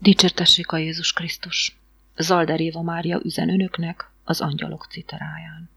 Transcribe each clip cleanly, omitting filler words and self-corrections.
Dicsértessék a Jézus Krisztus! Zalder Éva Mária üzen önöknek az angyalok citeráján.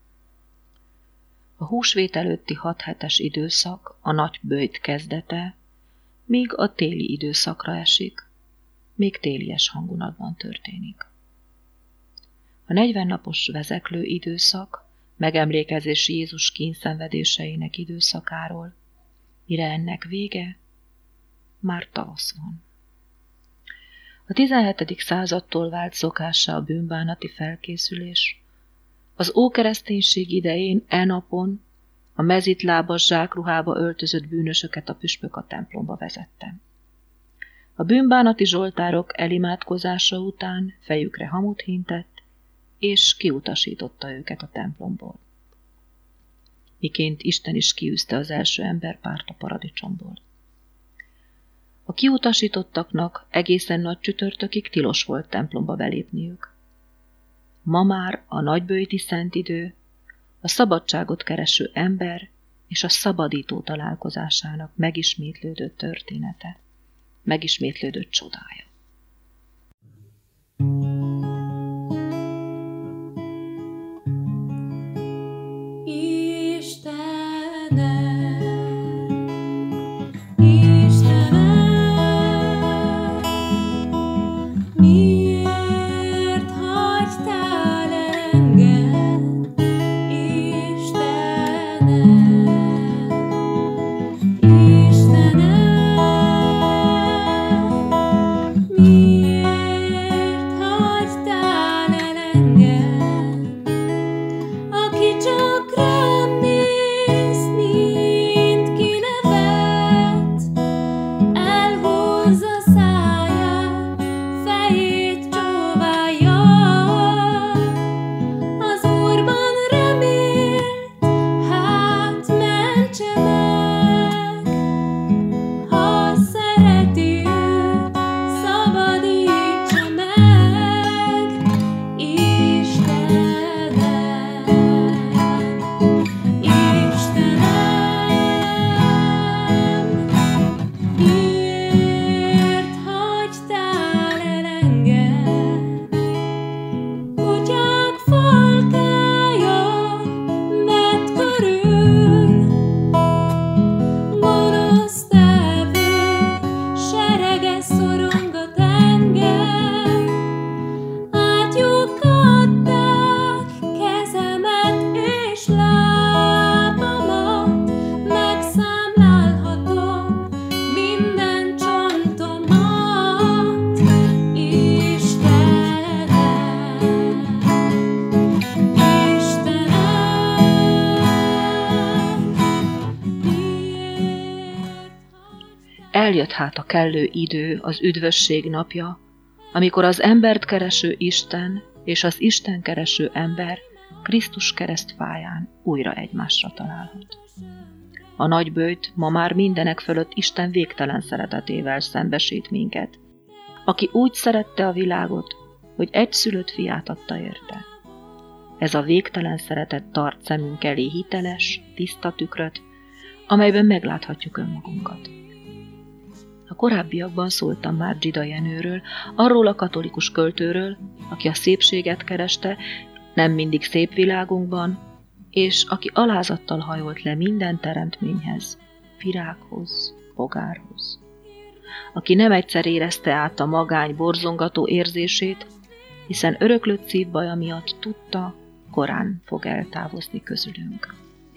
A húsvét előtti 6 hetes időszak, a nagy böjt kezdete, míg a téli időszakra esik, még télies hangulatban történik. A 40 napos vezeklő időszak, megemlékezés Jézus kínszenvedéseinek időszakáról, mire ennek vége, már tavasz van. A 17. századtól vált szokássá a bűnbánati felkészülés. Az ókereszténység idején napon a mezitlábas zsákruhába öltözött bűnösöket a püspök a templomba vezette. A bűnbánati zsoltárok elimádkozása után fejükre hamut hintett, és kiutasította őket a templomból. Miként Isten is kiűzte az első emberpárt a paradicsomból. A kiutasítottaknak egészen nagy csütörtökig tilos volt templomba belépniük. Ma már a nagyböjti szentidő a szabadságot kereső ember és a szabadító találkozásának megismétlődött története, megismétlődött csodája. Eljött hát a kellő idő, az üdvösség napja, amikor az embert kereső Isten és az Isten kereső ember Krisztus keresztfáján újra egymásra találhat. A nagyböjt ma már mindenek fölött Isten végtelen szeretetével szembesít minket, aki úgy szerette a világot, hogy egyszülött fiát adta érte. Ez a végtelen szeretet tart szemünk elé hiteles, tiszta tükröt, amelyben megláthatjuk önmagunkat. A korábbiakban szóltam már Zsida Jenőről, arról a katolikus költőről, aki a szépséget kereste, nem mindig szép világunkban, és aki alázattal hajolt le minden teremtményhez, virághoz, bogárhoz. Aki nem egyszer érezte át a magány borzongató érzését, hiszen öröklött szívbaja miatt tudta, korán fog eltávozni közülünk.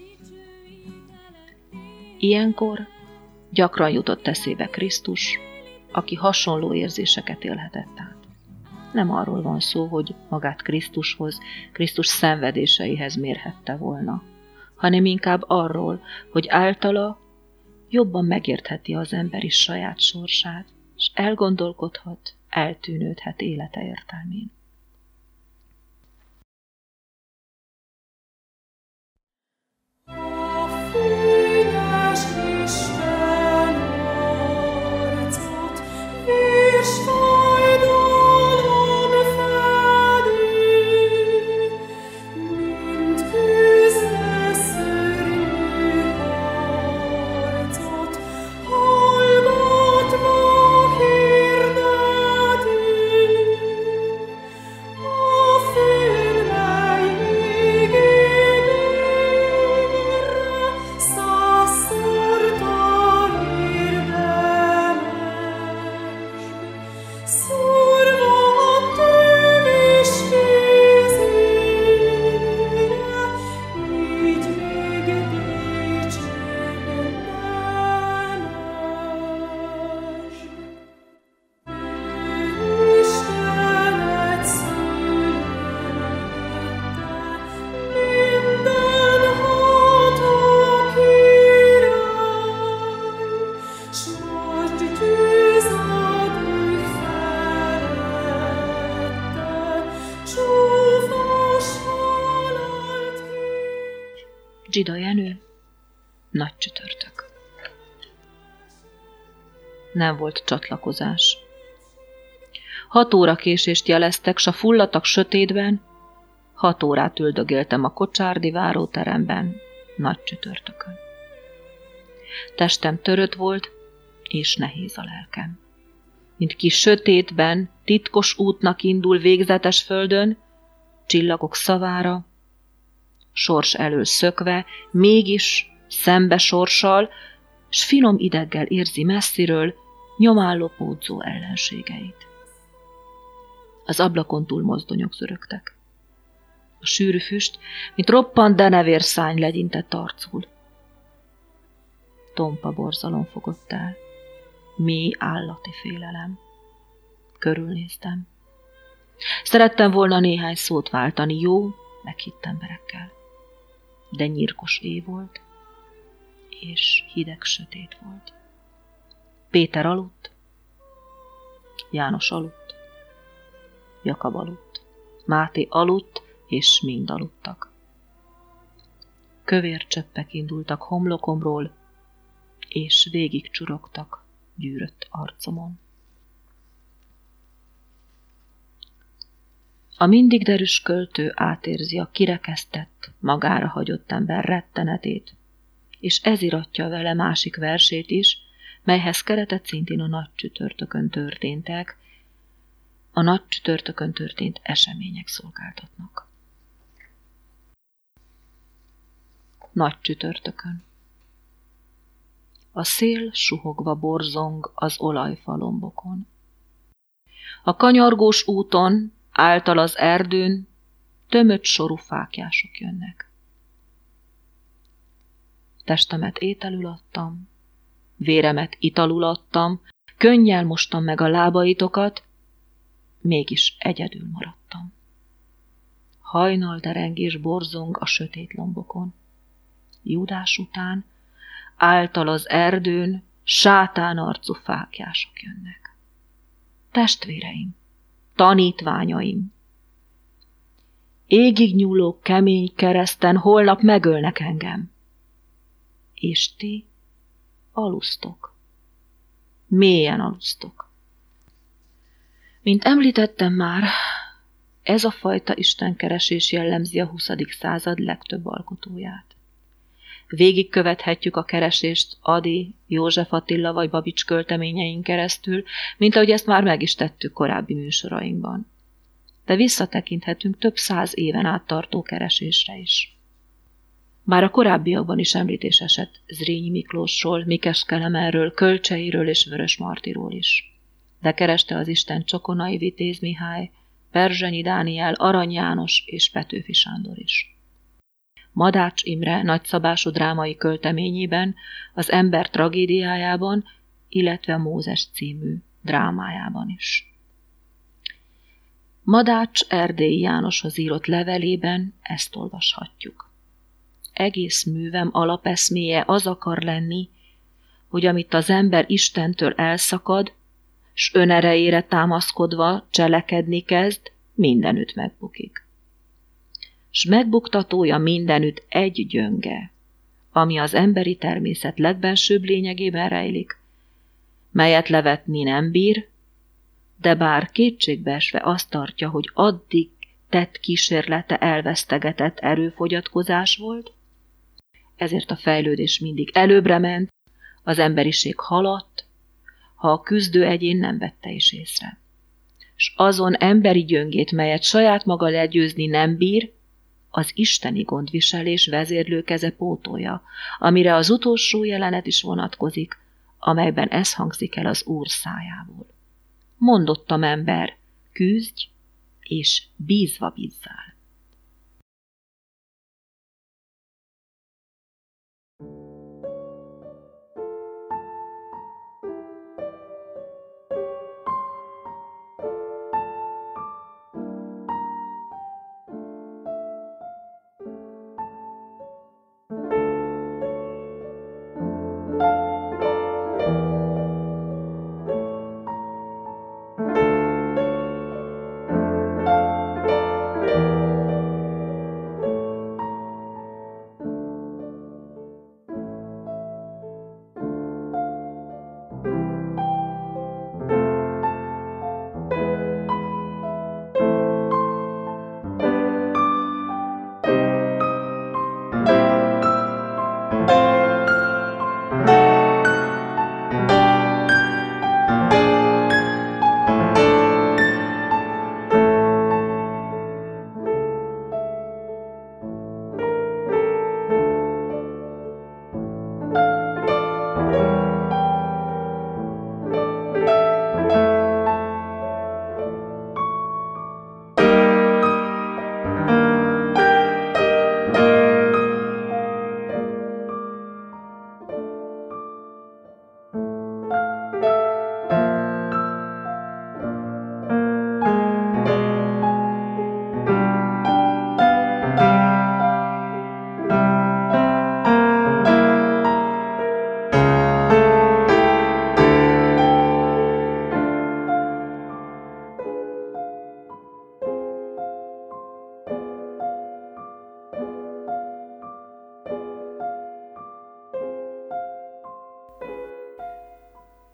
Ilyenkor gyakran jutott eszébe Krisztus, aki hasonló érzéseket élhetett át. Nem arról van szó, hogy magát Krisztushoz, Krisztus szenvedéseihez mérhette volna, hanem inkább arról, hogy általa jobban megértheti az ember is saját sorsát, és elgondolkodhat, eltűnődhet élete értelmén. Hallgat ma hirdet Zsida Jenő, nagy csütörtök. Nem volt csatlakozás. 6 óra késést jeleztek, s a fullatak sötétben 6 órát üldögéltem a kocsárdi váróteremben, nagy csütörtökön. Testem törött volt, és nehéz a lelkem. Mint ki sötétben, titkos útnak indul végzetes földön, csillagok szavára, sors elől szökve, mégis szembe sorssal, s finom ideggel érzi messziről nyomán lopódzó ellenségeit. Az ablakon túl mozdonyok zörögtek. A sűrű füst, mint roppant denevérszárny legyintett arcul. Tompa borzalom fogott el. Mély állati félelem. Körülnéztem. Szerettem volna néhány szót váltani jó, meghitt emberekkel. De nyírkos éj volt, és hideg sötét volt. Péter aludt, János aludt, Jakab aludt, Máté aludt, és mind aludtak. Kövér csöppek indultak homlokomról, és végig csurogtak gyűrött arcomon. A mindig derűs költő átérzi a kirekesztett, magára hagyott ember rettenetét, és ez iratja vele másik versét is, melyhez keretet szintén a nagy csütörtökön történtek, a nagy csütörtökön történt események szolgáltatnak. Nagy csütörtökön. A szél suhogva borzong az olajfalombokon. A kanyargós úton, által az erdőn tömött sorú fáklyások jönnek. Testemet ételül adtam, véremet italul adtam, könnyel mostam meg a lábaitokat, mégis egyedül maradtam. Hajnal derengés borzong a sötét lombokon. Júdás után, által az erdőn sátán arcú fáklyások jönnek. Testvéreim, tanítványaim, égig nyúló kemény kereszten holnap megölnek engem. És ti alusztok. Mélyen alusztok. Mint említettem már, ez a fajta istenkeresés jellemzi a 20. század legtöbb alkotóját. Végigkövethetjük a keresést Ady, József Attila vagy Babics költeményein keresztül, mint ahogy ezt már meg is tettük korábbi műsorainkban. De visszatekinthetünk több 100 éven át tartó keresésre is. Már a korábbiakban is említés esett Zrínyi Miklósról, Mikes Kelemenről, Kölcseiről és Vörös Martiról is. De kereste az Isten Csokonai Vitéz Mihály, Perzsenyi Dániel, Arany János és Petőfi Sándor is. Madács Imre nagyszabású drámai költeményében, az Ember tragédiájában, illetve a Mózes című drámájában is. Madács Erdélyi Jánoshoz írott levelében ezt olvashatjuk. Egész művem alapeszméje az akar lenni, hogy amit az ember Istentől elszakad, s önerejére támaszkodva cselekedni kezd, mindenütt megbukik. S megbuktatója mindenütt egy gyönge, ami az emberi természet legbensőbb lényegében rejlik, melyet levetni nem bír, de bár kétségbeesve azt tartja, hogy addig tett kísérlete elvesztegetett erőfogyatkozás volt, ezért a fejlődés mindig előbbre ment, az emberiség haladt, ha a küzdő egyén nem vette is észre. S azon emberi gyöngét, melyet saját maga legyőzni nem bír, az isteni gondviselés vezérlőkeze pótolja, amire az utolsó jelenet is vonatkozik, amelyben ez hangzik el az Úr szájából. Mondottam ember, küzdj, és bízva bízzál.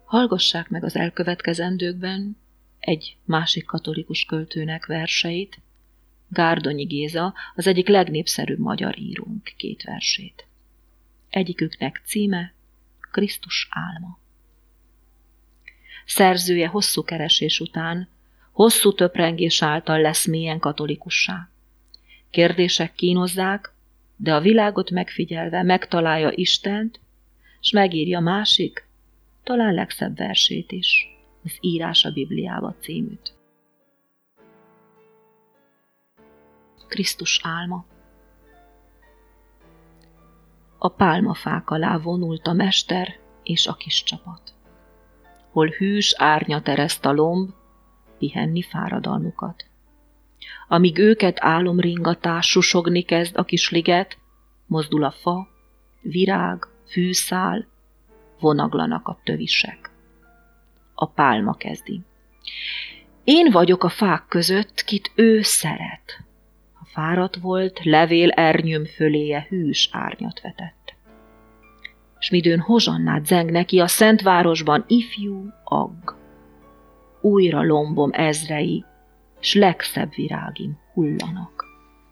Hallgassák meg az elkövetkezendőkben egy másik katolikus költőnek verseit, Gárdonyi Géza, az egyik legnépszerűbb magyar írónk 2 versét. Egyiküknek címe Krisztus álma. Szerzője hosszú keresés után, hosszú töprengés által lesz mélyen katolikussá. Kérdések kínozzák, de a világot megfigyelve megtalálja Istent, s megírja másik, talán legszebb versét is, az Írás a Bibliába címűt. Krisztus álma. A pálmafák alá vonult a mester és a kis csapat. Hol hűs árnyat ereszt a lomb, pihenni fáradalmukat. Amíg őket álomringatás, susogni kezd a kis liget, mozdul a fa, virág, fűszál, vonaglanak a tövisek. A pálma kezdi. Én vagyok a fák között, kit ő szeret. Ha fáradt volt, levél ernyőm föléje hűs árnyat vetett. S midőn hozsannát zeng neki a Szentvárosban ifjú agg. Újra lombom ezrei, s legszebb virágim hullanak.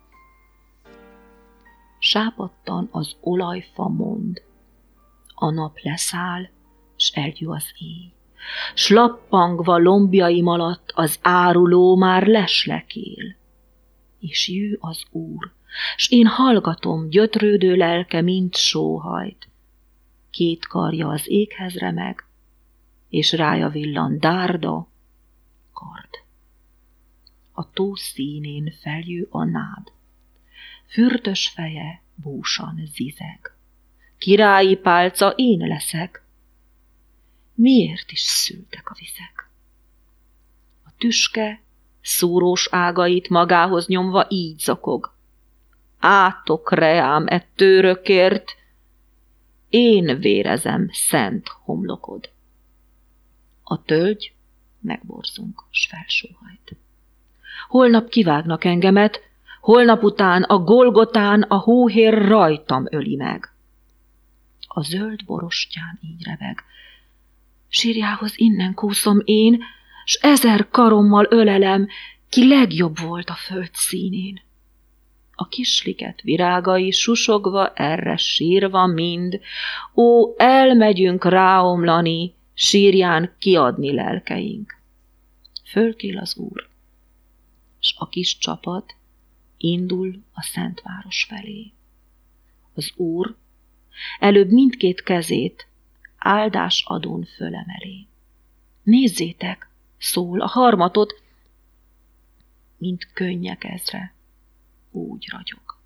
Sápadtan az olajfa mond, a nap leszáll, s eljő az éj. S lappangva lombjaim alatt az áruló már leslekél. És jő az Úr, s én hallgatom, gyötrődő lelke mind sóhajt. 2 karja az éghez remeg, és rája villan dárda, kard. A tó színén feljő a nád, fürtös feje búsan zizeg. Királyi pálca én leszek, miért is szültek a vizek? A tüske szúrós ágait magához nyomva így zokog. Átok reám tőrökért, én vérezem szent homlokod. A tölgy megborzong, s felsóhajt. Holnap kivágnak engemet, holnap után a Golgotán a hóhér rajtam öli meg. A zöld borostyán így reveg. Sírjához innen kúszom én, s 1000 karommal ölelem, ki legjobb volt a föld színén. A kisliget virágai susogva erre sírva mind, ó, elmegyünk ráomlani, sírján kiadni lelkeink. Fölkél az Úr, s a kis csapat indul a Szentváros felé. Az Úr előbb mindkét kezét áldás adón fölemeli. Nézzétek, szól a harmatot, mint könnyek ezre, úgy ragyog.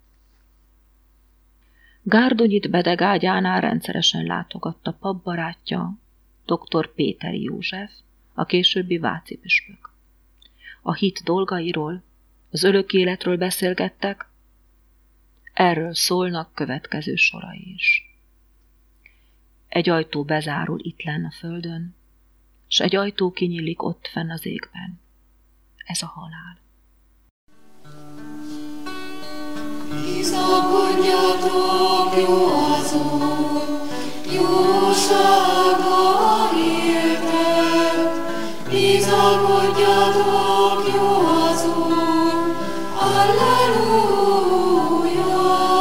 Gárdonyit bedegágyánál rendszeresen látogatta papbarátja, dr. Péteri József, a későbbi váci püspök. A hit dolgairól, az örök életről beszélgettek, erről szólnak következő sorai is. Egy ajtó bezárul itt lenn a földön, s egy ajtó kinyílik ott fenn az égben. Ez a halál. Bizakodjatok, jó az Úr, jósága érted. Bizakodjatok, jó az Úr, alleluja.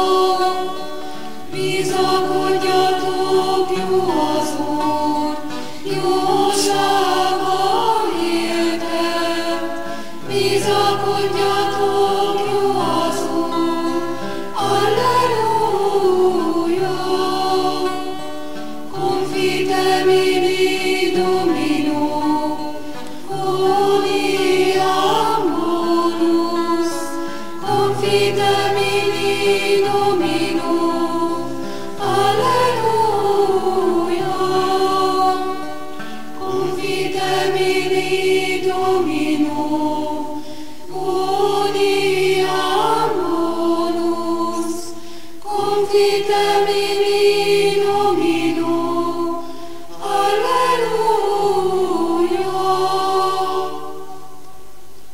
Bizakodjatok, jó az Úr, jósága érted. Bizakodjatok, jó az Úr, alleluja. Confite mini Domino, uniam bonus. Confite mini Domino, alleluia. Confite mini Domino, uniam bonus. Confite mini Domino, alleluia.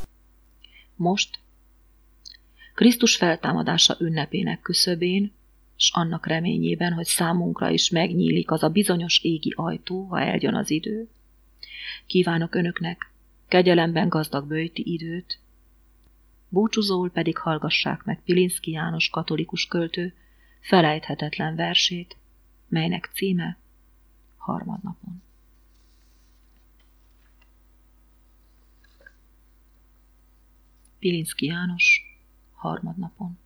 Most, Krisztus feltámadása ünnepének küszöbén, s annak reményében, hogy számunkra is megnyílik az a bizonyos égi ajtó, ha eljön az idő. Kívánok önöknek kegyelemben gazdag böjti időt, búcsúzóul pedig hallgassák meg Pilinszky János katolikus költő felejthetetlen versét, melynek címe Harmadnapon. Pilinszky János, Harmadnapon.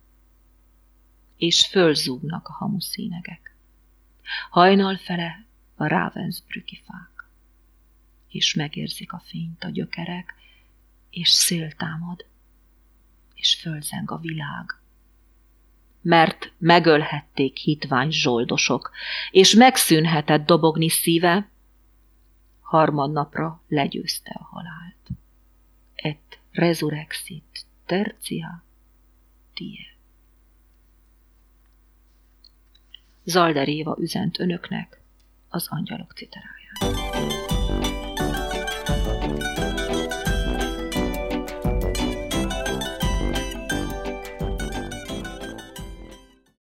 És fölzúgnak a hamuszínegek. Hajnal fele a Ravensbrücki fák, és megérzik a fényt a gyökerek, és szél támad, és fölzeng a világ. Mert megölhették hitvány zsoldosok, és megszűnhetett dobogni szíve, harmadnapra legyőzte a halált. Et resurrexit tertia die. Zalder Éva üzent önöknek az Angyalok citeráján.